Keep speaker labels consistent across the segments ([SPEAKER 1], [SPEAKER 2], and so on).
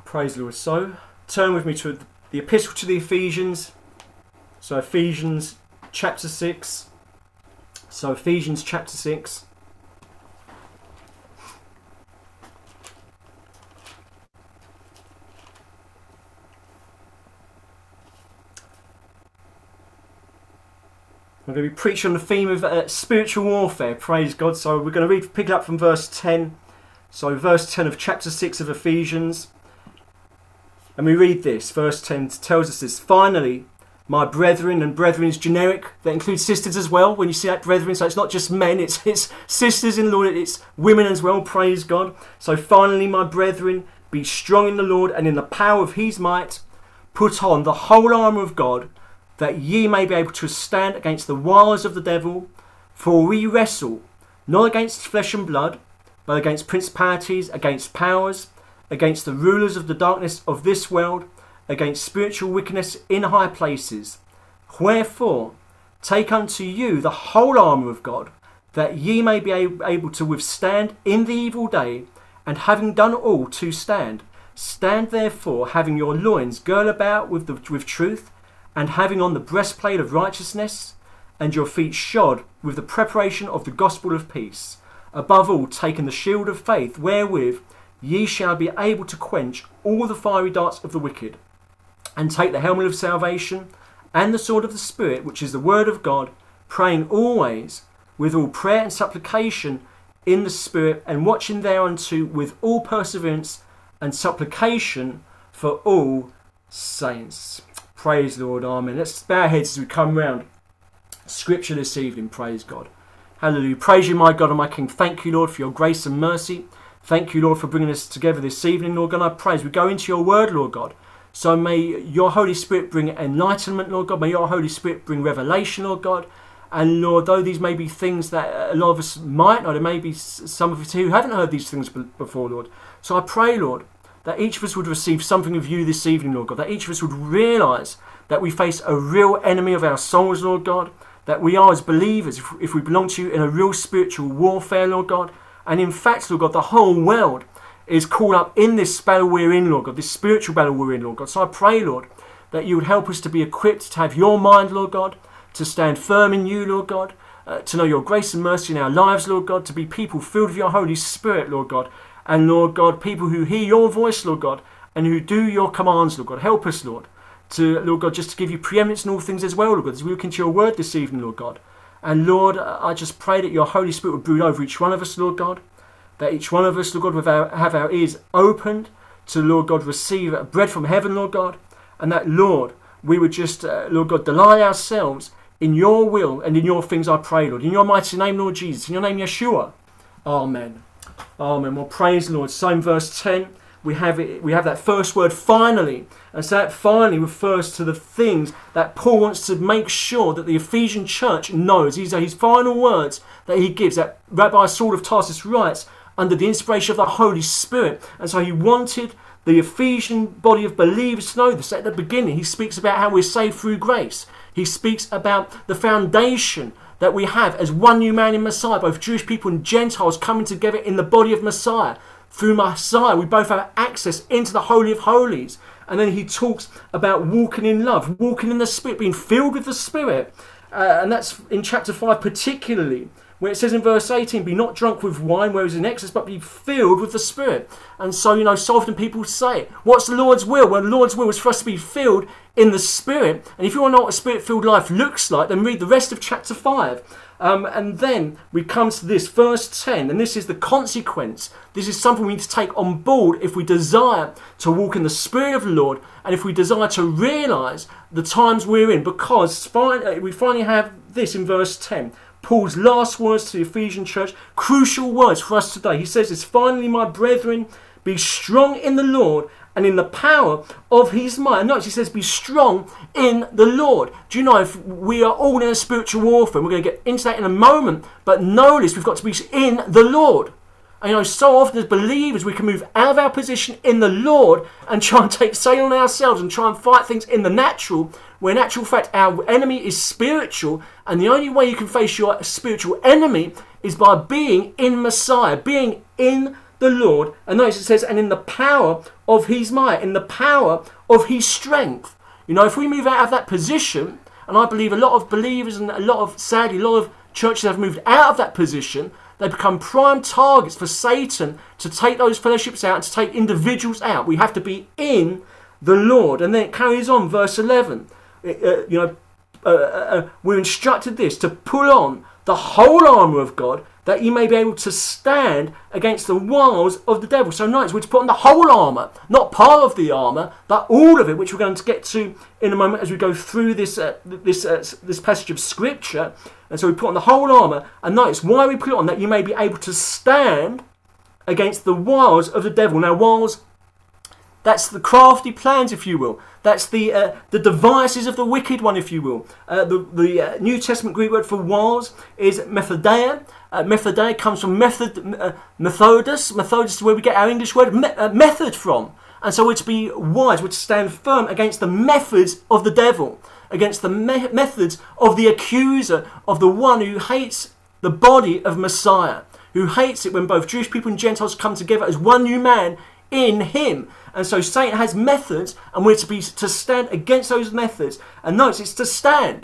[SPEAKER 1] Praise the Lord. So, turn with me to the Epistle to the Ephesians. So, Ephesians chapter 6. So, Ephesians chapter 6. I'm going to be preaching on the theme of spiritual warfare. Praise God. So, we're going to pick it up from verse 10. So, verse 10 of chapter 6 of Ephesians. And we read this. Verse 10 tells us this. Finally, my brethren, and brethren is generic. That includes sisters as well. When you see that brethren, so it's not just men. It's sisters in the Lord. It's women as well. Praise God. So, finally, my brethren, be strong in the Lord and in the power of his might. Put on the whole armour of God, that ye may be able to stand against the wiles of the devil. For we wrestle not against flesh and blood, but against principalities, against powers, against the rulers of the darkness of this world, against spiritual wickedness in high places. Wherefore, take unto you the whole armour of God, that ye may be able to withstand in the evil day, and having done all to stand. Stand therefore, having your loins girt about with truth, and having on the breastplate of righteousness, and your feet shod with the preparation of the gospel of peace. Above all, taking the shield of faith, wherewith ye shall be able to quench all the fiery darts of the wicked, and take the helmet of salvation, and the sword of the Spirit, which is the word of God, praying always with all prayer and supplication in the Spirit, and watching thereunto with all perseverance and supplication for all saints. Praise the Lord, amen. Let's bow our heads as we come round Scripture this evening. Praise God. Hallelujah. Praise you, my God and my King. Thank you, Lord, for your grace and mercy. Thank you, Lord, for bringing us together this evening, Lord God. I praise. We go into your word, Lord God. So may your Holy Spirit bring enlightenment, Lord God. May your Holy Spirit bring revelation, Lord God. And Lord, though these may be things that a lot of us might know, there may be some of us who haven't heard these things before, Lord. So I pray, Lord, that each of us would receive something of you this evening, Lord God. That each of us would realise that we face a real enemy of our souls, Lord God. That we are, as believers, if we belong to you, in a real spiritual warfare, Lord God. And in fact, Lord God, the whole world is caught up in this battle we're in, Lord God, this spiritual battle we're in, Lord God. So I pray, Lord, that you would help us to be equipped to have your mind, Lord God, to stand firm in you, Lord God, to know your grace and mercy in our lives, Lord God, to be people filled with your Holy Spirit, Lord God, and Lord God, people who hear your voice, Lord God, and who do your commands, Lord God. Help us, Lord, to, Lord God, just to give you preeminence in all things as well, Lord God, as we look into your word this evening, Lord God. And Lord, I just pray that your Holy Spirit would brood over each one of us, Lord God, that each one of us, Lord God, would have our ears opened to, Lord God, receive bread from heaven, Lord God, and that, Lord, we would just, Lord God, delight ourselves in your will and in your things, I pray, Lord. In your mighty name, Lord Jesus. In your name, Yeshua. Amen. Amen. Well, praise the Lord. So in verse 10, we have that first word, finally. And so that finally refers to the things that Paul wants to make sure that the Ephesian church knows. These are his final words that he gives, that Rabbi Saul of Tarsus writes under the inspiration of the Holy Spirit. And so he wanted the Ephesian body of believers to know this. At the beginning, he speaks about how we're saved through grace. He speaks about the foundation that we have as one new man in Messiah, both Jewish people and Gentiles coming together in the body of Messiah. Through Messiah, we both have access into the Holy of Holies. And then he talks about walking in love, walking in the Spirit, being filled with the Spirit. And that's in chapter 5 particularly, where it says in verse 18, be not drunk with wine, whereas in excess, but be filled with the Spirit. And so, so often people say, what's the Lord's will? Well, the Lord's will is for us to be filled in the Spirit. And if you want to know what a Spirit-filled life looks like, then read the rest of chapter 5. And then we come to this, verse 10, and this is the consequence. This is something we need to take on board if we desire to walk in the Spirit of the Lord, and if we desire to realise the times we're in, because we finally have this in verse 10. Paul's last words to the Ephesian church, crucial words for us today. He says this, finally, my brethren, be strong in the Lord and in the power of his might. And notice he says, be strong in the Lord. Do you know, if we are all in a spiritual warfare, we're going to get into that in a moment, but notice we've got to be in the Lord. And so often as believers, we can move out of our position in the Lord and try and take sail on ourselves and try and fight things in the natural, where in actual fact our enemy is spiritual, and the only way you can face your spiritual enemy is by being in Messiah, being in the Lord. And notice it says, and in the power of his might, in the power of his strength. You know, if we move out of that position, and I believe a lot of believers and sadly, a lot of churches have moved out of that position, they become prime targets for Satan to take those fellowships out and to take individuals out. We have to be in the Lord. And then it carries on, verse 11. We're instructed this, to put on the whole armour of God, that you may be able to stand against the wiles of the devil. So notice we're to put on the whole armour, not part of the armour, but all of it, which we're going to get to in a moment as we go through this passage of Scripture. And so we put on the whole armour, and notice why we put it on, that you may be able to stand against the wiles of the devil. Now, wiles, that's the crafty plans, if you will. That's the devices of the wicked one, if you will. The New Testament Greek word for wiles is methodeia. Methodeia comes from methodus. Methodus is where we get our English word method from. And so we're to be wise. We're to stand firm against the methods of the devil, against the methods of the accuser, of the one who hates the body of Messiah, who hates it when both Jewish people and Gentiles come together as one new man in him. And so Satan has methods, and we're to stand against those methods. And notice it's to stand.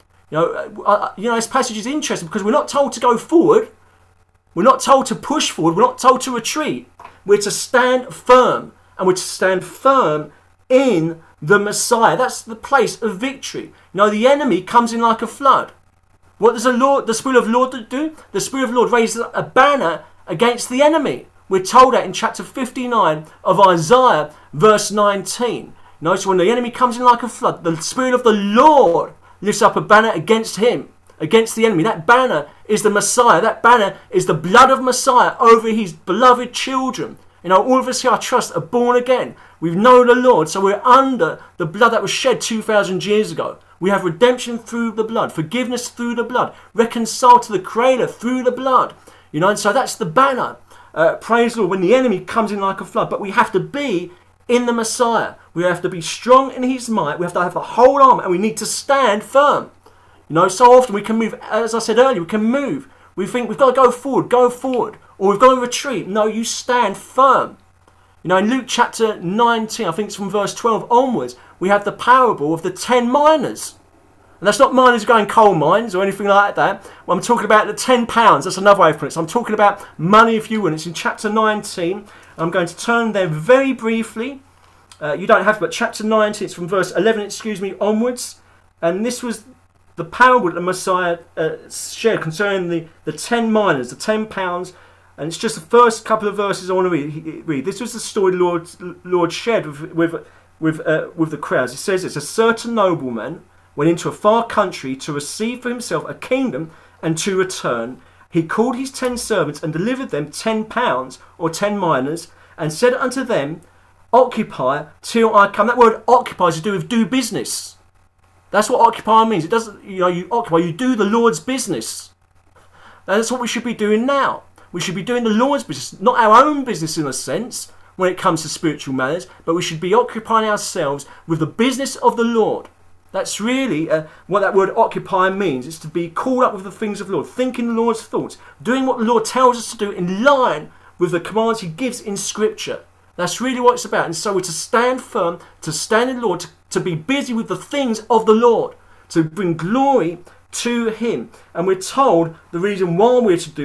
[SPEAKER 1] This passage is interesting because we're not told to go forward. We're not told to push forward. We're not told to retreat. We're to stand firm, and we're to stand firm in the Messiah. That's the place of victory. The enemy comes in like a flood. What does the Spirit of the Lord do? The Spirit of the Lord raises a banner against the enemy. We're told that in chapter 59 of Isaiah, verse 19. Notice when the enemy comes in like a flood, the Spirit of the Lord lifts up a banner against him, against the enemy. That banner is the Messiah. That banner is the blood of Messiah over his beloved children. All of us here, I trust, are born again. We've known the Lord, so we're under the blood that was shed 2,000 years ago. We have redemption through the blood, forgiveness through the blood, reconciled to the Creator through the blood. And so that's the banner. Praise the Lord, when the enemy comes in like a flood. But we have to be in the Messiah. We have to be strong in his might. We have to have the whole armour, and we need to stand firm. So often we can move, as I said earlier, we can move. We think we've got to go forward, or we've got to retreat. No, you stand firm. In Luke chapter 19, I think it's from verse 12 onwards, we have the parable of the 10 miners. And that's not miners going coal mines or anything like that. Well, I'm talking about the £10. That's another way of putting it. So I'm talking about money, if you will. It's in chapter 19. I'm going to turn there very briefly. You don't have to, but chapter 19, it's from verse 11, onwards. And this was the parable that the Messiah shared concerning the 10 miners, the £10. And it's just the first couple of verses I want to read. This was the story the Lord shared with the crowds. It says it's a certain nobleman went into a far country to receive for himself a kingdom and to return. He called his 10 servants and delivered them £10, or 10 miners, and said unto them, occupy till I come. That word occupy is to do with do business. That's what occupy means. It doesn't, you occupy, you do the Lord's business. That's what we should be doing now. We should be doing the Lord's business, not our own business in a sense when it comes to spiritual matters, but we should be occupying ourselves with the business of the Lord. That's really what that word occupy means. It's to be caught up with the things of the Lord, thinking the Lord's thoughts, doing what the Lord tells us to do in line with the commands he gives in Scripture. That's really what it's about. And so we're to stand firm, to stand in the Lord, to be busy with the things of the Lord, to bring glory to him. And we're told the reason why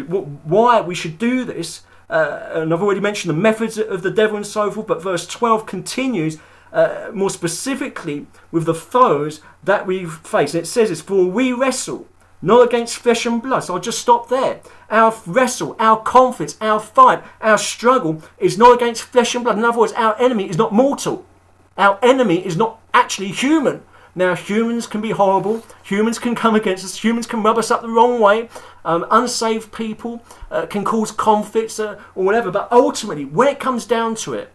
[SPEAKER 1] why we should do this. And I've already mentioned the methods of the devil and so forth, but verse 12 continues more specifically with the foes that we face. And it says this, for we wrestle not against flesh and blood. So I'll just stop there. Our wrestle, our conflict, our fight, our struggle is not against flesh and blood. In other words, our enemy is not mortal. Our enemy is not actually human. Now, humans can be horrible. Humans can come against us. Humans can rub us up the wrong way. Unsaved people can cause conflicts or whatever. But ultimately, when it comes down to it,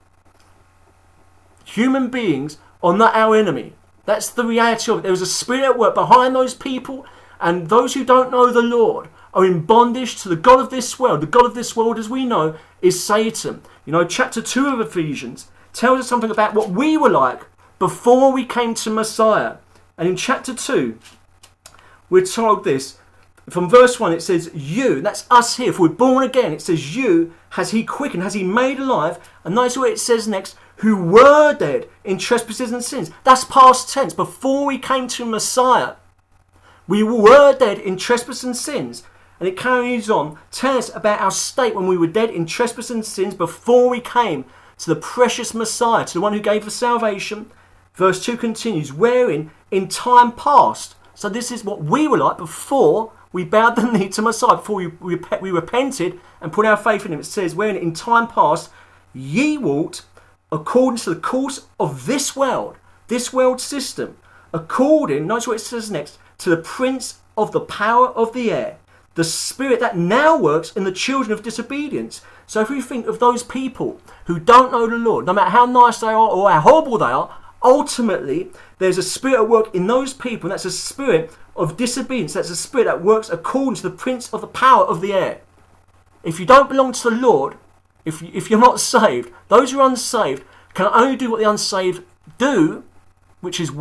[SPEAKER 1] human beings are not our enemy. That's the reality of it. There's a spirit at work behind those people, and those who don't know the Lord are in bondage to the God of this world. The God of this world, as we know, is Satan. Chapter 2 of Ephesians tells us something about what we were like before we came to Messiah. And in chapter 2, we're told this, From verse 1 it says, you, that's us here, if we're born again, it says you has he quickened, has he made alive. And notice what it says next, who were dead in trespasses and sins. That's past tense. Before we came to Messiah, we were dead in trespasses and sins. And it carries on, telling us about our state when we were dead in trespasses and sins before we came to the precious Messiah, to the one who gave us salvation. Verse 2 continues, wherein in time past. So this is what we were like before we bowed the knee to Messiah, before we repented and put our faith in him. It says, wherein in time past ye walked according to the course of this world system, according, notice what it says next, to the prince of the power of the air, the spirit that now works in the children of disobedience. So if we think of those people who don't know the Lord, no matter how nice they are or how horrible they are, ultimately there's a spirit at work in those people, and that's a spirit of disobedience. That's a spirit that works according to the prince of the power of the air. If you don't belong to the Lord, if you're not saved, those who are unsaved can only do what the unsaved do, which is,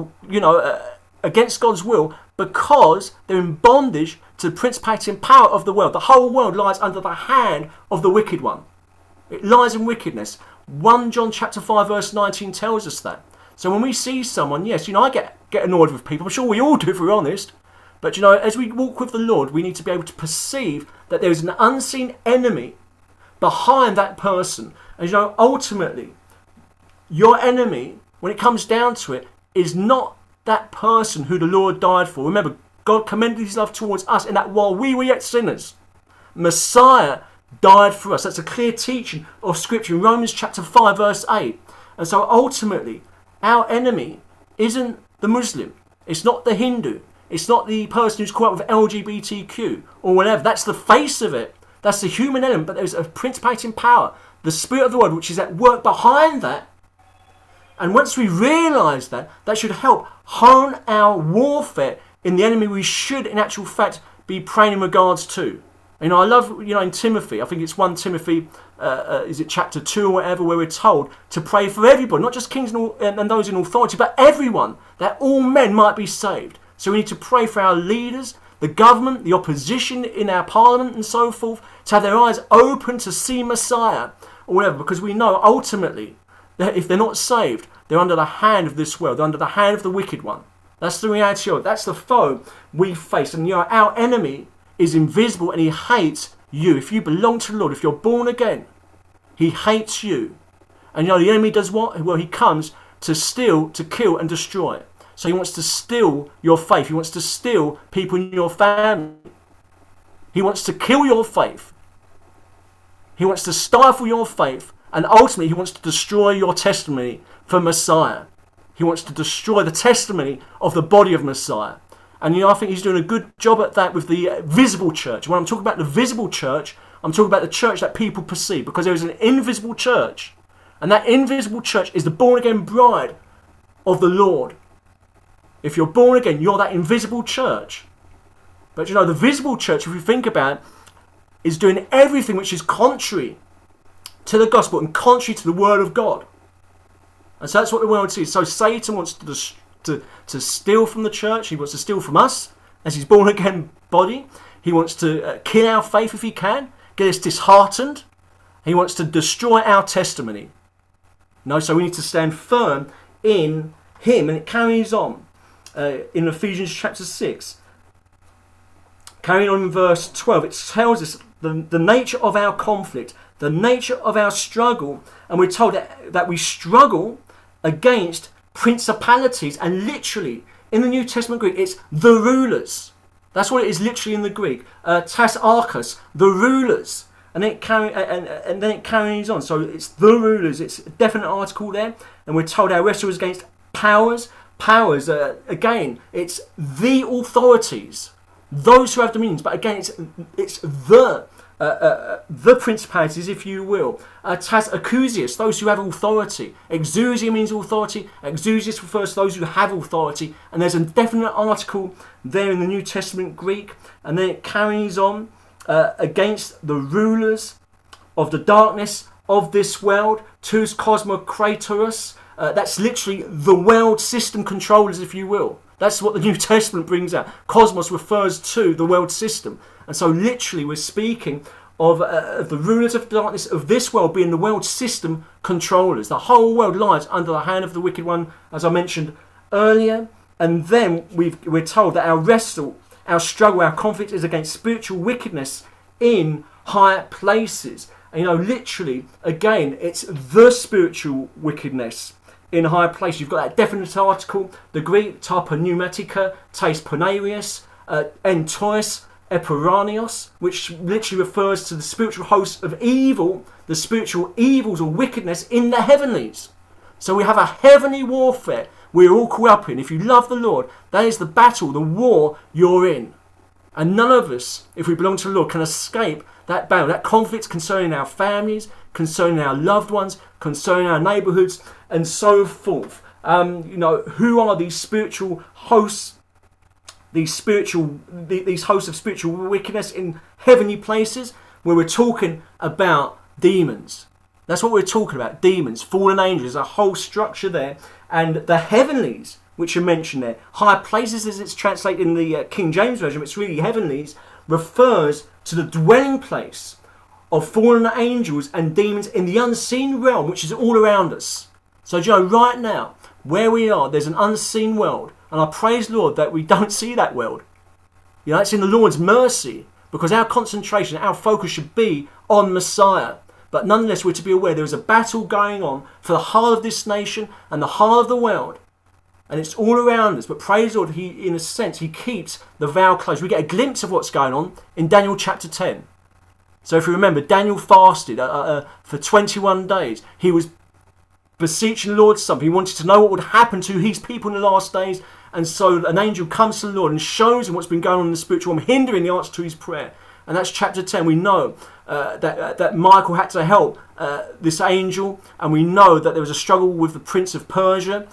[SPEAKER 1] against God's will, because they're in bondage to the principality and power of the world. The whole world lies under the hand of the wicked one. It lies in wickedness. 1 John chapter 5 verse 19 tells us that. So when we see someone, yes, I get annoyed with people. I'm sure we all do if we're honest. But as we walk with the Lord, we need to be able to perceive that there is an unseen enemy behind that person. And ultimately, your enemy, when it comes down to it, is not that person who the Lord died for. Remember, God commended his love towards us in that while we were yet sinners, Messiah died for us. That's a clear teaching of Scripture in Romans chapter 5 verse 8. And so ultimately, our enemy isn't the Muslim. It's not the Hindu. It's not the person who's caught up with LGBTQ or whatever. That's the face of it. That's the human element. But there's a principality and power, the spirit of the world, which is at work behind that. And once we realise that, that should help hone our warfare in the enemy we should, in actual fact, be praying in regards to. I love, in Timothy, I think it's 1 Timothy, is it chapter 2 or whatever, where we're told to pray for everybody, not just kings and those in authority, but everyone, that all men might be saved. So we need to pray for our leaders, the government, the opposition in our parliament and so forth, to have their eyes open to see Messiah or whatever, because we know ultimately that if they're not saved, they're under the hand of this world, they're under the hand of the wicked one. That's the reality of it. That's the foe we face. And our enemy is invisible and he hates you. If you belong to the Lord, if you're born again, he hates you. And the enemy does what? Well, he comes to steal, to kill and destroy. So he wants to steal your faith. He wants to steal people in your family. He wants to kill your faith. He wants to stifle your faith. And ultimately, he wants to destroy your testimony for Messiah. He wants to destroy the testimony of the body of Messiah. And I think he's doing a good job at that with the visible church. When I'm talking about the visible church, I'm talking about the church that people perceive. Because there is an invisible church. And that invisible church is the born-again bride of the Lord. If you're born again, you're that invisible church. But the visible church, if you think about it, is doing everything which is contrary to the gospel and contrary to the word of God. And so that's what the world sees. So Satan wants to steal from the church. He wants to steal from us as his born again body. He wants to kill our faith if he can, get us disheartened. He wants to destroy our testimony. So we need to stand firm in him. And it carries on in Ephesians chapter 6. Carrying on in verse 12, it tells us the nature of our conflict, the nature of our struggle. And we're told that we struggle against principalities. And literally, in the New Testament Greek, it's the rulers. That's what it is literally in the Greek. Tas archos, the rulers. And then it carries on. So it's the rulers. It's a definite article there. And we're told our wrestle is against powers. Powers, again, it's the authorities. Those who have dominions. But again, it's the principalities, if you will. Tas acousias, those who have authority. Exousia means authority. Exousias refers to those who have authority. And there's a definite article there in the New Testament Greek. And then it carries on against the rulers of the darkness of this world. Tous cosmokratoros. That's literally the world system controllers, if you will. That's what the New Testament brings out. Cosmos refers to the world system. And so literally we're speaking of the rulers of darkness of this world being the world system controllers. The whole world lies under the hand of the wicked one, as I mentioned earlier. And then we're told that our struggle, our conflict is against spiritual wickedness in high places. And, literally, again, it's the spiritual wickedness in high places. You've got that definite article, the Greek tarpa pneumatica, tes ponarius, entois, epiranios, which literally refers to the spiritual hosts of evil, the spiritual evils or wickedness in the heavenlies. So we have a heavenly warfare we're all caught up in. If you love the Lord, that is the battle, the war you're in. And none of us, if we belong to the Lord, can escape that battle, that conflict concerning our families, concerning our loved ones, concerning our neighbourhoods, and so forth. Who are these spiritual hosts? These hosts of spiritual wickedness in heavenly places, where we're talking about demons. That's what we're talking about, demons, fallen angels, a whole structure there. And the heavenlies, which are mentioned there, high places as it's translated in the King James Version, but it's really heavenlies, refers to the dwelling place of fallen angels and demons in the unseen realm, which is all around us. So, right now, where we are, there's an unseen world. And I praise Lord that we don't see that world. It's in the Lord's mercy, because our concentration, our focus should be on Messiah. But nonetheless, we're to be aware there is a battle going on for the heart of this nation and the heart of the world. And it's all around us. But praise Lord, in a sense, he keeps the veil closed. We get a glimpse of what's going on in Daniel chapter 10. So if you remember, Daniel fasted for 21 days. He was beseeching the Lord something. He wanted to know what would happen to his people in the last days. And so an angel comes to the Lord and shows him what's been going on in the spiritual realm, hindering the answer to his prayer. And that's chapter 10. We know that Michael had to help this angel, and we know that there was a struggle with the prince of Persia,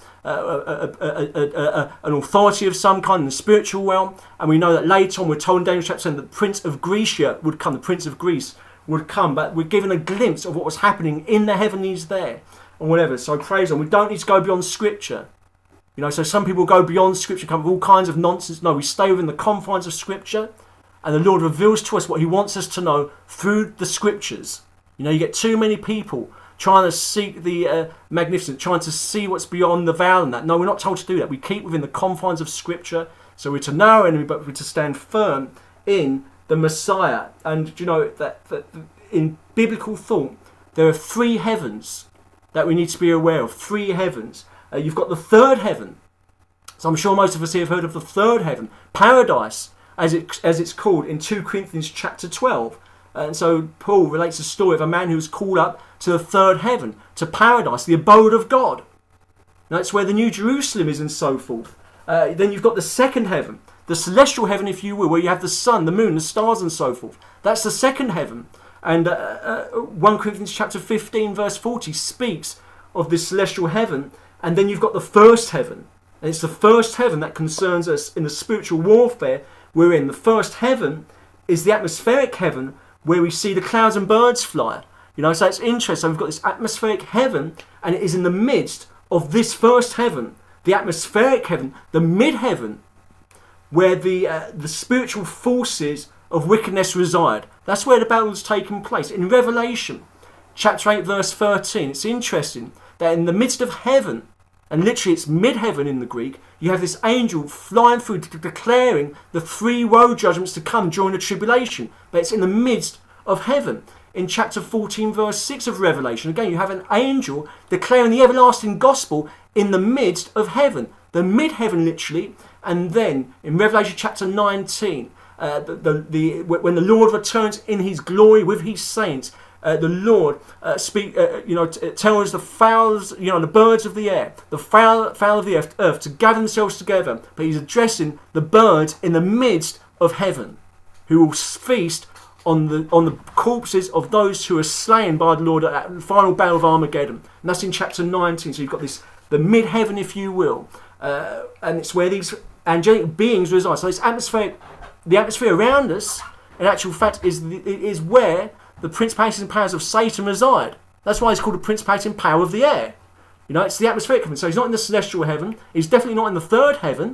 [SPEAKER 1] an authority of some kind in the spiritual realm. And we know that later on, we're told in Daniel chapter 10 that the prince of Grecia would come, the prince of Greece would come. But we're given a glimpse of what was happening in the heavenlies there, or whatever. So praise God. We don't need to go beyond Scripture. So some people go beyond Scripture, come with all kinds of nonsense. No, we stay within the confines of Scripture. And the Lord reveals to us what he wants us to know through the Scriptures. You get too many people trying to seek the magnificent, trying to see what's beyond the veil and that. No, we're not told to do that. We keep within the confines of Scripture. So we're to know our enemy, but we're to stand firm in the Messiah. And that in biblical thought, there are three heavens that we need to be aware of. Three heavens. You've got the third heaven. So I'm sure most of us here have heard of the third heaven. Paradise, as it's called in 2 Corinthians chapter 12. And so Paul relates a story of a man who was called up to the third heaven, to paradise, the abode of God. That's where the New Jerusalem is and so forth. Then you've got the second heaven, the celestial heaven, if you will, where you have the sun, the moon, the stars and so forth. That's the second heaven. And 1 Corinthians chapter 15 verse 40 speaks of this celestial heaven. And then you've got the first heaven. And it's the first heaven that concerns us in the spiritual warfare we're in. The first heaven is the atmospheric heaven where we see the clouds and birds fly. So it's interesting. So we've got this atmospheric heaven, and it is in the midst of this first heaven, the atmospheric heaven, the mid-heaven, where the spiritual forces of wickedness reside. That's where the battle is taking place. In Revelation chapter 8 verse 13, it's interesting that in the midst of heaven, and literally it's mid-heaven in the Greek, you have this angel flying through declaring the three woe judgments to come during the tribulation. But it's in the midst of heaven. In chapter 14 verse 6 of Revelation, again you have an angel declaring the everlasting gospel in the midst of heaven. The mid-heaven literally. And then in Revelation chapter 19, when the Lord returns in his glory with his saints, the Lord tells the fowls, the birds of the air, the fowl of the earth to gather themselves together. But he's addressing the birds in the midst of heaven, who will feast on the corpses of those who are slain by the Lord at the final battle of Armageddon. And that's in chapter 19. So you've got the mid-heaven, if you will, and it's where these angelic beings reside. So the atmosphere around us, in actual fact, is where the principalities and powers of Satan reside. That's why it's called the principality and power of the air. It's the atmospheric heaven. So he's not in the celestial heaven. He's definitely not in the third heaven.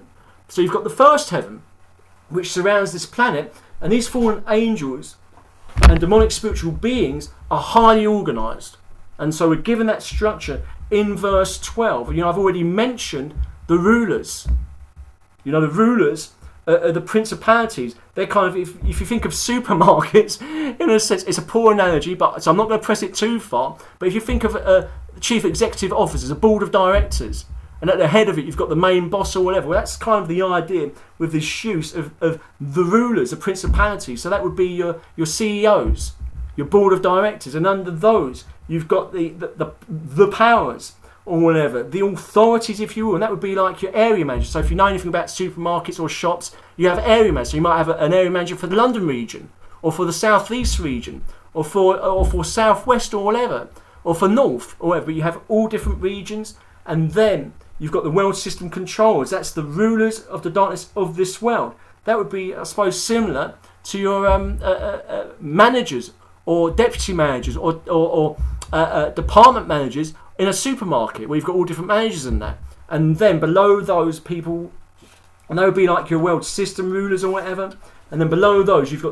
[SPEAKER 1] So you've got the first heaven, which surrounds this planet, and these fallen angels and demonic spiritual beings are highly organised. And so we're given that structure in verse 12. I've already mentioned the rulers. The rulers are the principalities. They're kind of, if you think of supermarkets, in a sense, it's a poor analogy, so I'm not going to press it too far. But if you think of chief executive officers, a board of directors, and at the head of it you've got the main boss or whatever, well, that's kind of the idea with this use of the rulers, the principalities. So that would be your CEOs, your board of directors, and under those you've got the powers, or whatever, the authorities, if you will, and that would be like your area manager. So if you know anything about supermarkets or shops, you have area managers. So you might have an area manager for the London region, or for the South East region, or for South West, or whatever, or for North, or whatever. But you have all different regions, and then you've got the world system controllers. That's the rulers of the darkness of this world. That would be, I suppose, similar to your managers, or deputy managers, or department managers in a supermarket, where you've got all different managers in that. And then below those people, and they would be like your world system rulers or whatever. And then below those, you've got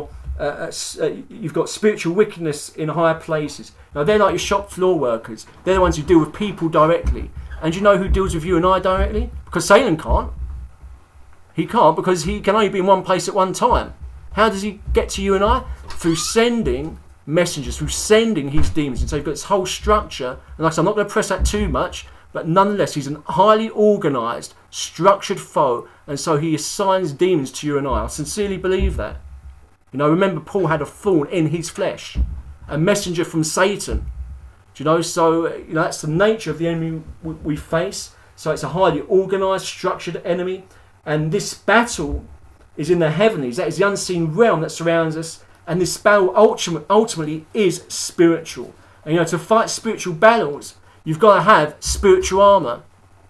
[SPEAKER 1] you've got spiritual wickedness in higher places. Now they're like your shop floor workers. They're the ones who deal with people directly. And you know who deals with you and I directly? Because Satan can't. He can't, because he can only be in one place at one time. How does he get to you and I? Through sending messengers, through sending his demons. And so you've got this whole structure, and like I said, I'm not going to press that too much, but nonetheless he's a highly organised, structured foe, and so he assigns demons to you and I sincerely believe that. Remember, Paul had a thorn in his flesh, a messenger from Satan. So that's the nature of the enemy we face. So it's a highly organised, structured enemy, and this battle is in the heavenlies. That is the unseen realm that surrounds us. And this battle ultimately is spiritual. And to fight spiritual battles, you've got to have spiritual armour.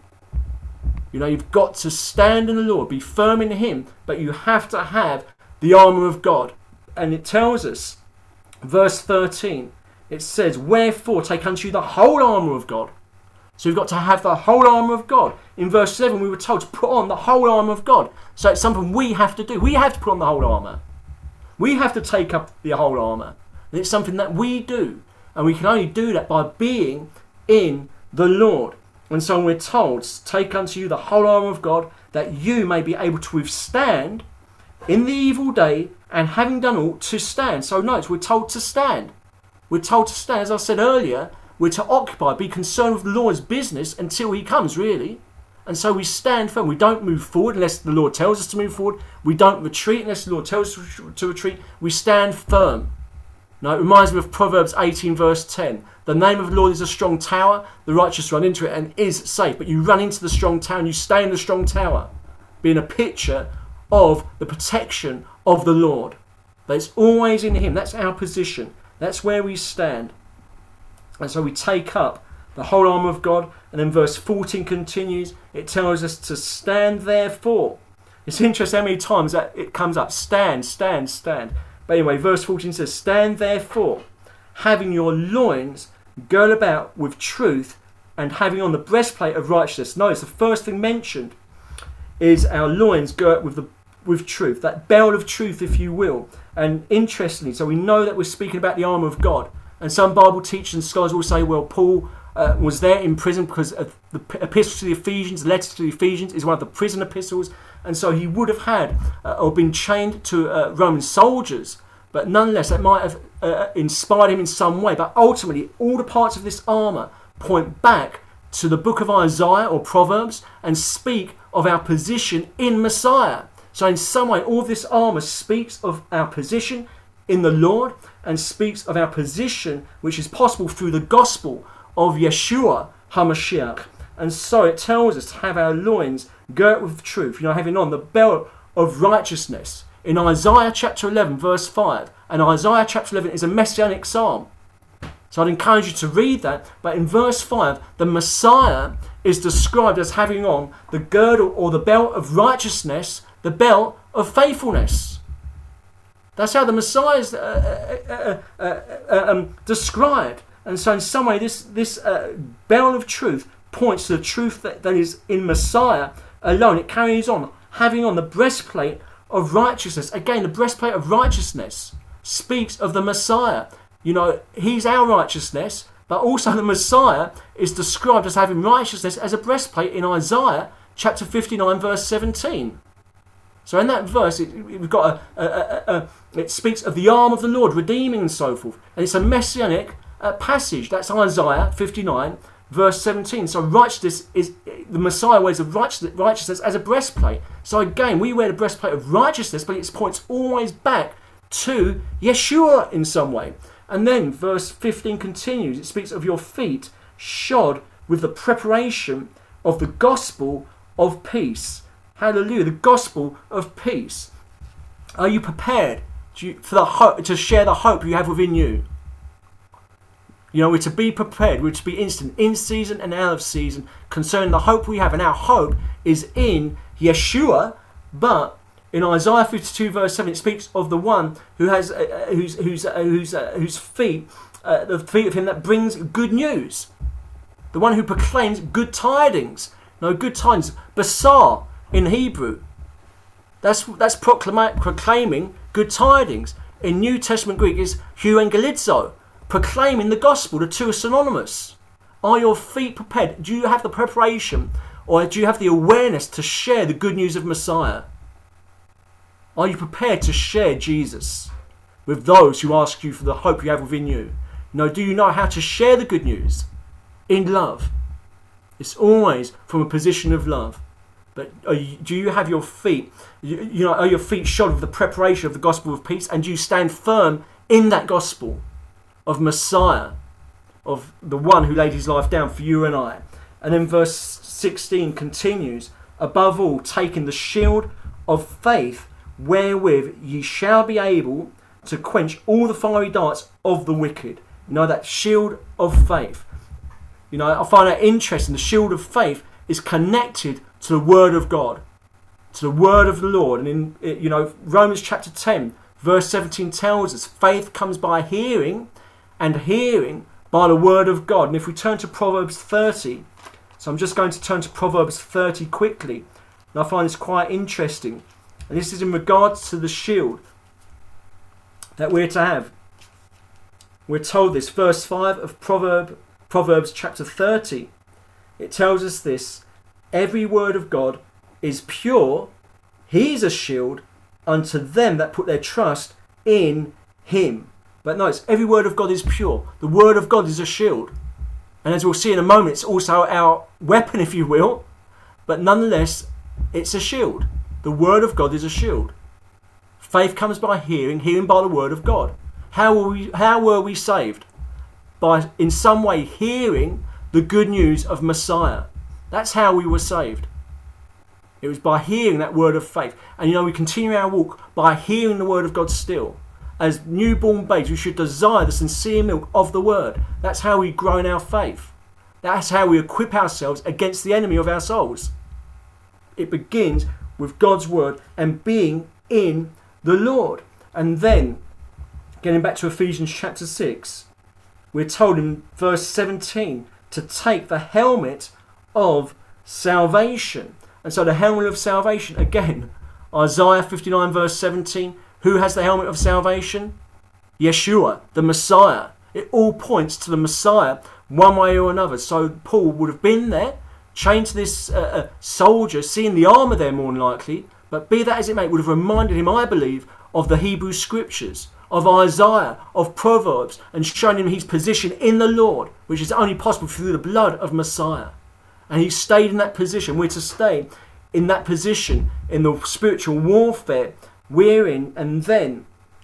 [SPEAKER 1] You've got to stand in the Lord, be firm in Him, but you have to have the armour of God. And it tells us, verse 13, it says, "Wherefore take unto you the whole armour of God." So you've got to have the whole armour of God. In verse 7, we were told to put on the whole armour of God. So it's something we have to do. We have to put on the whole armour. We have to take up the whole armour. And it's something that we do. And we can only do that by being in the Lord. And so we're told, take unto you the whole armour of God, that you may be able to withstand in the evil day, and having done all, to stand. So notice, we're told to stand. We're told to stand. As I said earlier, we're to occupy, be concerned with the Lord's business until He comes, really. And so we stand firm. We don't move forward unless the Lord tells us to move forward. We don't retreat unless the Lord tells us to retreat. We stand firm. Now, it reminds me of Proverbs 18 verse 10. The name of the Lord is a strong tower. The righteous run into it and is safe. But you run into the strong tower and you stay in the strong tower, being a picture of the protection of the Lord. But it's always in Him. That's our position. That's where we stand. And so we take up the whole armour of God. And then verse 14 continues. It tells us to stand therefore. It's interesting how many times that it comes up. Stand, stand, stand. But anyway, verse 14 says, "Stand therefore, having your loins girt about with truth, and having on the breastplate of righteousness." Notice the first thing mentioned is our loins girt with truth. That belt of truth, if you will. And interestingly, so we know that we're speaking about the armour of God. And some Bible teachers and scholars will say, well, Paul was there in prison because the epistle to the Ephesians, the letter to the Ephesians, is one of the prison epistles. And so he would have had or been chained to Roman soldiers. But nonetheless, that might have inspired him in some way. But ultimately, all the parts of this armour point back to the book of Isaiah or Proverbs and speak of our position in Messiah. So in some way, all this armour speaks of our position in the Lord and speaks of our position, which is possible through the gospel of Yeshua HaMashiach. And so it tells us to have our loins girt with truth, having on the belt of righteousness. In Isaiah chapter 11, verse 5, and Isaiah chapter 11 is a messianic psalm. So I'd encourage you to read that. But in verse 5, the Messiah is described as having on the girdle or the belt of righteousness, the belt of faithfulness. That's how the Messiah is described. And so in some way, this belt of truth points to the truth that is in Messiah, alone. It carries on, having on the breastplate of righteousness. Again, the breastplate of righteousness speaks of the Messiah. You know, he's our righteousness, but also the Messiah is described as having righteousness as a breastplate in Isaiah chapter 59 verse 17. So in that verse, we've got it speaks of the arm of the Lord redeeming and so forth. And it's a messianic passage. That's Isaiah 59 verse 17. So righteousness is, the Messiah wears righteousness as a breastplate. So again, we wear the breastplate of righteousness, but it points always back to Yeshua in some way. And then verse 15 continues. It speaks of your feet shod with the preparation of the gospel of peace. Hallelujah, the gospel of peace. Are you prepared for the hope, to share the hope you have within you? You know, we're to be prepared. We're to be instant, in season and out of season, concerning the hope we have. And our hope is in Yeshua, but in Isaiah 52 verse 7, it speaks of the one who has whose feet, the feet of him that brings good news, the one who proclaims good tidings. No, good tidings, basar in Hebrew. That's proclaiming good tidings. In New Testament Greek is euangelizo, proclaiming the gospel. The two are synonymous. Are your feet prepared? Do you have the preparation, or do you have the awareness to share the good news of Messiah? Are you prepared to share Jesus with those who ask you for the hope you have within you? No, do you know how to share the good news in love? It's always from a position of love. But do you have your feet, are your feet shod with the preparation of the gospel of peace, and do you stand firm in that gospel of Messiah, of the one who laid his life down for you and I? And then verse 16 continues, above all, taking the shield of faith, wherewith ye shall be able to quench all the fiery darts of the wicked. You know, that shield of faith. You know, I find that interesting. The shield of faith is connected to the word of God, to the word of the Lord. And in Romans chapter 10 verse 17 tells us faith comes by hearing, and hearing by the word of God. And if we turn to Proverbs 30, so I'm just going to turn to Proverbs 30 quickly, and I find this quite interesting. And this is in regards to the shield that we're to have. We're told this, verse 5 of Proverbs chapter 30. It tells us this: every word of God is pure. He is a shield unto them that put their trust in him. But notice, every word of God is pure. The word of God is a shield. And as we'll see in a moment, it's also our weapon, if you will. But nonetheless, it's a shield. The word of God is a shield. Faith comes by hearing, hearing by the word of God. How were we saved? By, in some way, hearing the good news of Messiah. That's how we were saved. It was by hearing that word of faith. And we continue our walk by hearing the word of God still. As newborn babes, we should desire the sincere milk of the word. That's how we grow in our faith. That's how we equip ourselves against the enemy of our souls. It begins with God's word and being in the Lord. And then, getting back to Ephesians chapter 6, we're told in verse 17 to take the helmet of salvation. And so the helmet of salvation, again, Isaiah 59 verse 17, who has the helmet of salvation? Yeshua, the Messiah. It all points to the Messiah one way or another. So Paul would have been there, chained to this soldier, seeing the armour there more than likely, but be that as it may, it would have reminded him, I believe, of the Hebrew scriptures, of Isaiah, of Proverbs, and shown him his position in the Lord, which is only possible through the blood of Messiah. And he stayed in that position. We're to stay in that position in the spiritual warfare we're in, and then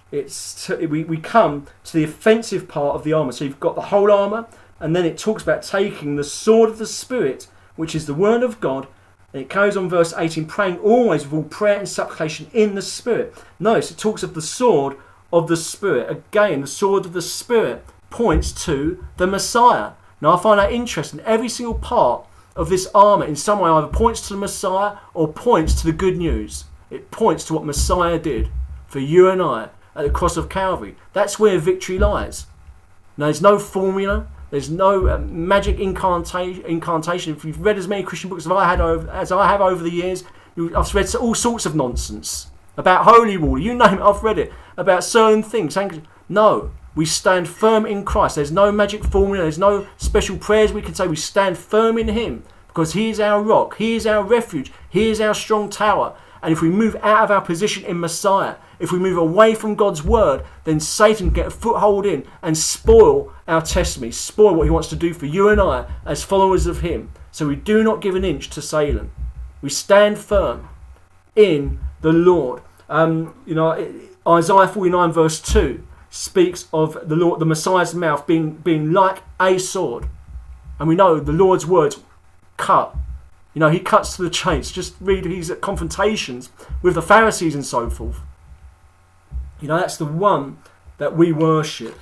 [SPEAKER 1] we come to the offensive part of the armour. So you've got the whole armour, and then it talks about taking the sword of the Spirit, which is the word of God. And it goes on verse 18, praying always with all prayer and supplication in the Spirit. Notice it talks of the sword of the Spirit. Again, the sword of the Spirit points to the Messiah. Now I find that interesting. Every single part of this armour in some way either points to the Messiah or points to the good news. It points to what Messiah did for you and I at the cross of Calvary. That's where victory lies. Now there's no formula. There's no magic incantation. If you've read as many Christian books as I have over the years, I've read all sorts of nonsense about holy water. You name it, I've read it. About certain things. No, we stand firm in Christ. There's no magic formula. There's no special prayers we can say. We stand firm in Him because He is our rock. He is our refuge. He is our strong tower. And if we move out of our position in Messiah, if we move away from God's word, then Satan can get a foothold in and spoil our testimony, spoil what he wants to do for you and I as followers of Him. So we do not give an inch to Satan. We stand firm in the Lord. Isaiah 49 verse 2 speaks of the Lord, the Messiah's mouth being like a sword. And we know the Lord's words cut. He cuts to the chase. Just read his confrontations with the Pharisees and so forth. That's the one that we worship.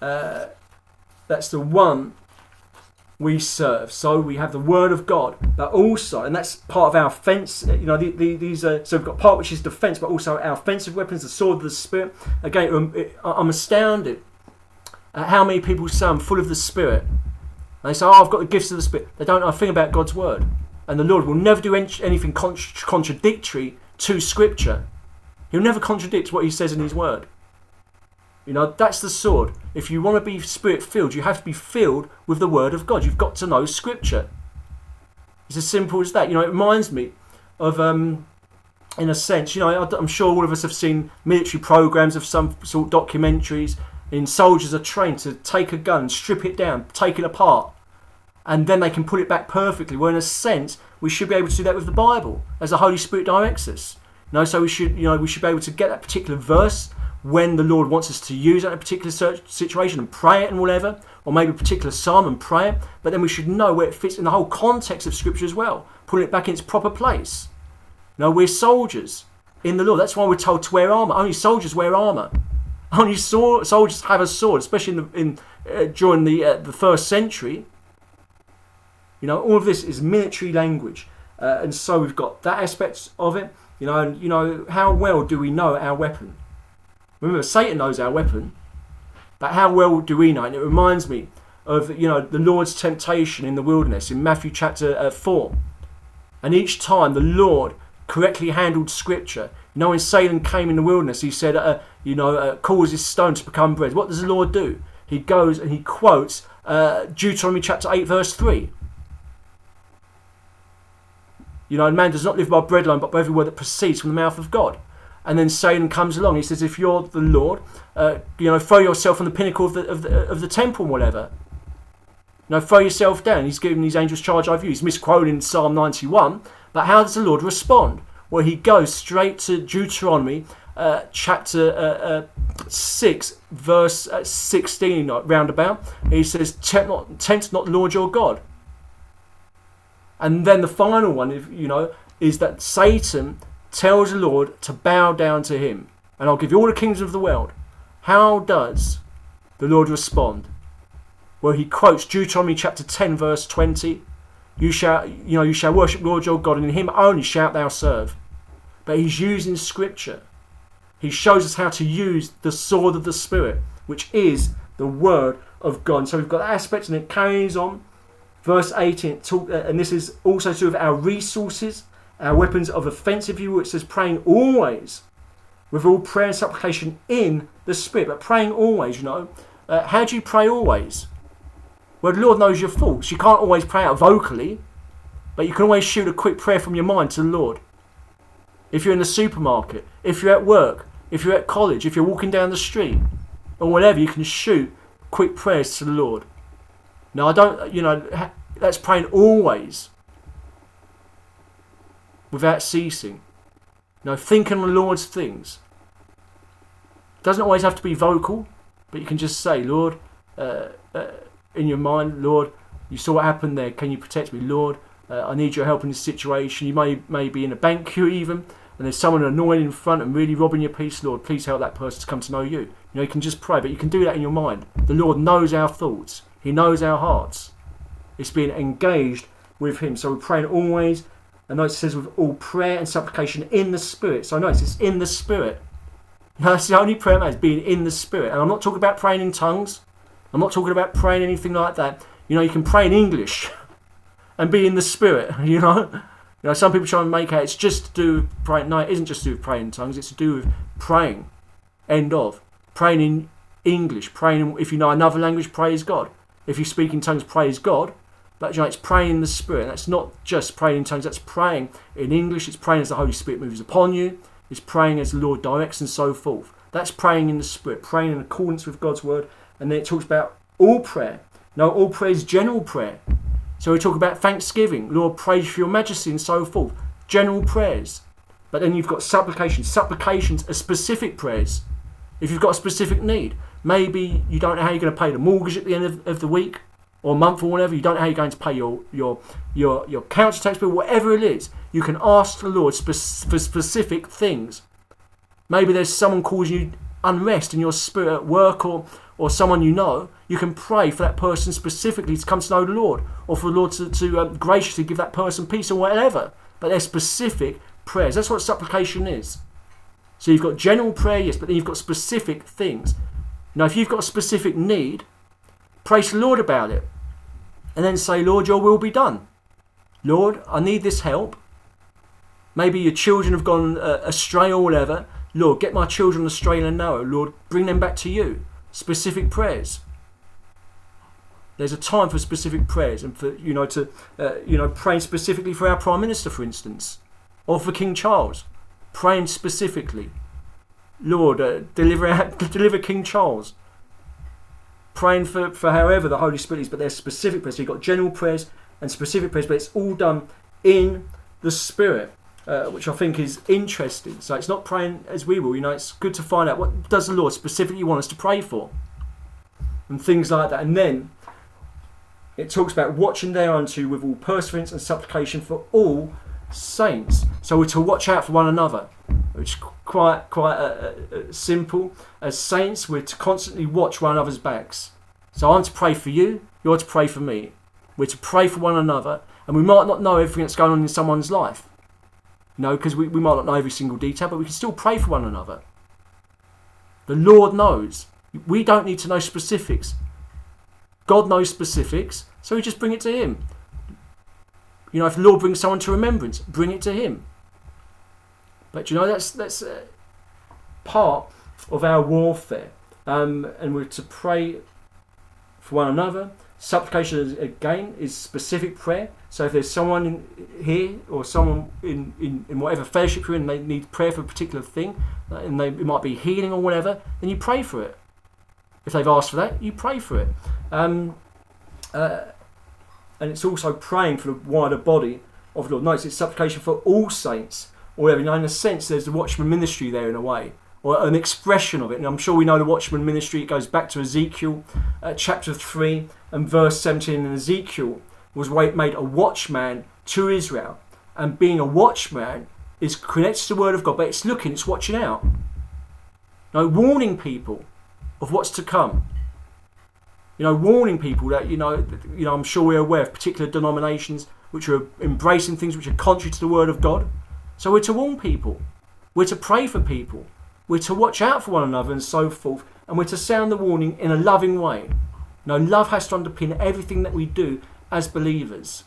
[SPEAKER 1] That's the one we serve. So we have the Word of God, but also, and that's part of our fence. So we've got part which is defence, but also our offensive weapons, the sword of the Spirit. Again, I'm astounded at how many people say I'm full of the Spirit. And they say, I've got the gifts of the Spirit. They don't know a thing about God's Word. And the Lord will never do anything contradictory to Scripture. He'll never contradict what He says in His Word. That's the sword. If you want to be Spirit-filled, you have to be filled with the Word of God. You've got to know Scripture. It's as simple as that. It reminds me of, in a sense, I'm sure all of us have seen military programs of some sort, documentaries, and soldiers are trained to take a gun, strip it down, take it apart, and then they can put it back perfectly. Well, in a sense, we should be able to do that with the Bible, as the Holy Spirit directs us. So we should be able to get that particular verse when the Lord wants us to use it in a particular situation and pray it and whatever, or maybe a particular psalm and pray it. But then we should know where it fits in the whole context of Scripture as well, putting it back in its proper place. We're soldiers in the Lord. That's why we're told to wear armour. Only soldiers wear armour. Only soldiers have a sword, especially during the first century. All of this is military language, and so we've got that aspect of it. How well do we know our weapon? Remember, Satan knows our weapon, but how well do we know? And it reminds me of the Lord's temptation in the wilderness in Matthew chapter 4, and each time the Lord correctly handled Scripture. When Satan came in the wilderness, He said, causes stone to become bread. What does the Lord do? He goes and He quotes Deuteronomy chapter 8 verse 3. Man does not live by bread alone, but by every word that proceeds from the mouth of God. And then Satan comes along. He says, if you're the Lord, throw yourself on the pinnacle of the temple and whatever. Throw yourself down. He's giving these angels charge over you. He's misquoting Psalm 91. But how does the Lord respond? Well, He goes straight to Deuteronomy chapter 6, verse 16, roundabout. He says, tempt not the Lord your God. And then the final one, is that Satan tells the Lord to bow down to Him. And I'll give you all the kingdoms of the world. How does the Lord respond? Well, He quotes Deuteronomy chapter 10, verse 20. You shall worship Lord your God, and in Him only shalt thou serve. But He's using Scripture. He shows us how to use the sword of the Spirit, which is the Word of God. And so we've got that aspect, and it carries on. Verse 18, and this is also to do with our resources, our weapons of offence, if you will. It says praying always with all prayer and supplication in the Spirit. But praying always, how do you pray always? Well, the Lord knows your thoughts. You can't always pray out vocally, but you can always shoot a quick prayer from your mind to the Lord. If you're in the supermarket, if you're at work, if you're at college, if you're walking down the street, or whatever, you can shoot quick prayers to the Lord. Now, I don't, that's praying always, without ceasing. Thinking on the Lord's things. It doesn't always have to be vocal, but you can just say, Lord, in your mind, Lord, you saw what happened there. Can you protect me? Lord, I need your help in this situation. You may be in a bank queue even, and there's someone annoying in front and really robbing your peace. Lord, please help that person to come to know you. You can just pray, but you can do that in your mind. The Lord knows our thoughts. He knows our hearts. It's being engaged with Him. So we're praying always. And notice it says with all prayer and supplication in the Spirit. So notice it's in the Spirit. That's the only prayer, man, is being in the Spirit. And I'm not talking about praying in tongues. I'm not talking about praying anything like that. You know, you can pray in English and be in the Spirit, you know. You know, some people try and make out it's just to do with praying. No, it isn't just to do with praying in tongues. It's to do with praying. End of. Praying in English. Praying, if you know another language, praise God. If you speak in tongues, praise God. But you know, it's praying in the Spirit. That's not just praying in tongues. That's praying in English. It's praying as the Holy Spirit moves upon you. It's praying as the Lord directs and so forth. That's praying in the Spirit. Praying in accordance with God's word. And then it talks about all prayer. No, all prayer is general prayer. So we talk about thanksgiving. Lord, praise for your majesty and so forth. General prayers. But then you've got supplications. Supplications are specific prayers. If you've got a specific need. Maybe you don't know how you're going to pay the mortgage at the end of the week or month or whatever. You don't know how you're going to pay your council tax bill. Whatever it is, you can ask the Lord for specific things. Maybe there's someone causing you unrest in your spirit at work or someone you know. You can pray for that person specifically to come to know the Lord, or for the Lord to graciously give that person peace or whatever. But they're specific prayers. That's what supplication is. So you've got general prayer, yes, but then you've got specific things. Now, if you've got a specific need, praise the Lord about it. And then say, Lord, your will be done. Lord, I need this help. Maybe your children have gone astray or whatever. Lord, get my children astray and narrow. Lord, bring them back to you. Specific prayers. There's a time for specific prayers, and for praying specifically for our Prime Minister, for instance, or for King Charles, praying specifically. Lord, deliver King Charles. Praying for however the Holy Spirit is, but there's specific prayers. So you've got general prayers and specific prayers, but it's all done in the Spirit, which I think is interesting. So it's not praying as we will. You know, it's good to find out what does the Lord specifically want us to pray for, and things like that. And then it talks about watching thereunto with all perseverance and supplication for all saints. So we're to watch out for one another, which is quite simple. As saints, we're to constantly watch one another's backs. So I'm to pray for you, you're to pray for me. We're to pray for one another, and we might not know everything that's going on in someone's life, you know, because we might not know every single detail, but we can still pray for one another. The Lord knows. We don't need to know specifics. God knows specifics, so we just bring it to him. You know, if the Lord brings someone to remembrance, bring it to him. But you know, that's part of our warfare. And we're to pray for one another. Supplication, again, is specific prayer. So if there's someone here or someone in whatever fellowship you're in, and they need prayer for a particular thing, and it might be healing or whatever, then you pray for it. If they've asked for that, you pray for it. And it's also praying for the wider body of the Lord. Notice it's supplication for all saints, or whatever. You know, in a sense, there's the Watchman ministry there in a way, or an expression of it. And I'm sure we know the Watchman ministry. It goes back to Ezekiel chapter 3 and verse 17. And Ezekiel was made a watchman to Israel. And being a watchman is connected to the word of God, but it's looking, it's watching out. You know, warning people of what's to come. You know, warning people that, you know, I'm sure we're aware of particular denominations which are embracing things which are contrary to the word of God. So we're to warn people. We're to pray for people. We're to watch out for one another and so forth. And we're to sound the warning in a loving way. You know, love has to underpin everything that we do as believers.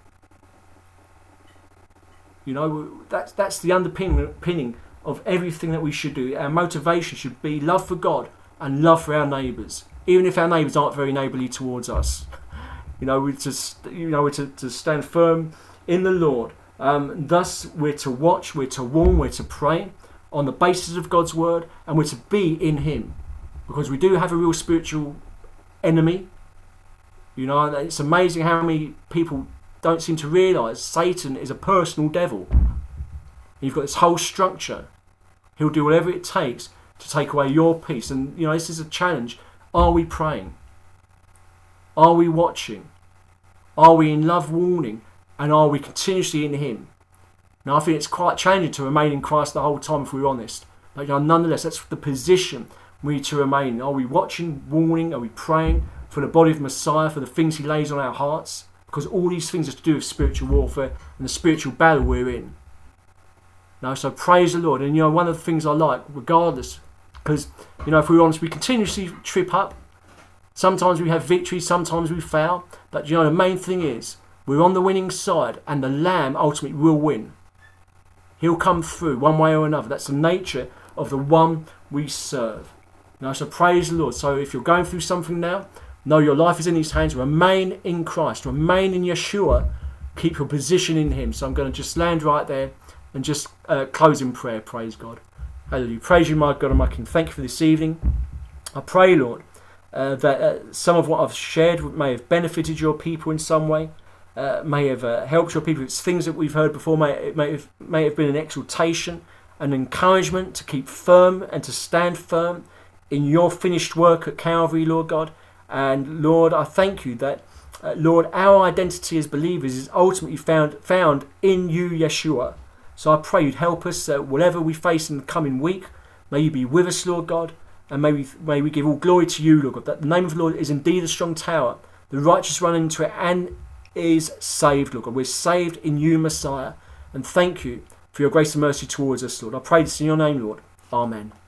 [SPEAKER 1] You know, that's the underpinning of everything that we should do. Our motivation should be love for God and love for our neighbours, even if our neighbours aren't very neighbourly towards us. You know, we're to stand firm in the Lord. Thus, we're to watch, we're to warn, we're to pray on the basis of God's word, and we're to be in Him, because we do have a real spiritual enemy. You know, it's amazing how many people don't seem to realise Satan is a personal devil. You've got this whole structure. He'll do whatever it takes to take away your peace. And, you know, this is a challenge. Are we praying? Are we watching? Are we in love warning? And are we continuously in Him? Now, I think it's quite challenging to remain in Christ the whole time, if we're honest. But, you know, nonetheless, that's the position we need to remain in. Are we watching, warning? Are we praying for the body of Messiah, for the things He lays on our hearts? Because all these things are to do with spiritual warfare and the spiritual battle we're in. Now, so praise the Lord. And, you know, one of the things I like, regardless, because, you know, if we're honest, we continuously trip up. Sometimes we have victory, sometimes we fail. But you know, the main thing is we're on the winning side, and the Lamb ultimately will win. He'll come through one way or another. That's the nature of the one we serve. Now, so praise the Lord. So if you're going through something now, know your life is in his hands. Remain in Christ. Remain in Yeshua. Keep your position in him. So I'm going to just land right there and just close in prayer. Praise God. Hallelujah. Praise you, my God and my King. Thank you for this evening. I pray, Lord, that some of what I've shared may have benefited your people in some way. May have helped your people. It's things that we've heard before. It may have been an exhortation, an encouragement to keep firm and to stand firm in your finished work at Calvary, Lord God. And Lord, I thank you that, Lord, our identity as believers is ultimately found in you, Yeshua. So I pray you'd help us, whatever we face in the coming week. May you be with us, Lord God. And may we give all glory to you, Lord God. That the name of the Lord is indeed a strong tower. The righteous run into it and is saved, Lord God. We're saved in you, Messiah. And thank you for your grace and mercy towards us, Lord. I pray this in your name, Lord. Amen.